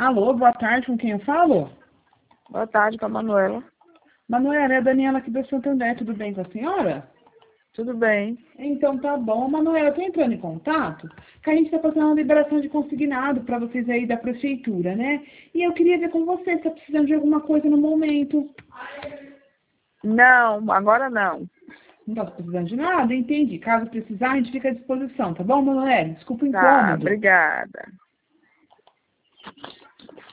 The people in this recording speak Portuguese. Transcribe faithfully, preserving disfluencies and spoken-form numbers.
Alô, boa tarde, com quem eu falo? Boa tarde, com a Manuela. Manuela, é a Daniela aqui do Santander, tudo bem com a senhora? Tudo bem? Então tá bom. Manuela, eu tô entrando em contato, que a gente tá fazendo uma liberação de consignado para vocês aí da prefeitura, né? E eu queria ver com você se tá precisando de alguma coisa no momento. Não, agora não. Não tá precisando de nada? Entendi. Caso precisar, a gente fica à disposição, tá bom, Manuela? Desculpa o Tá, incômodo. obrigada.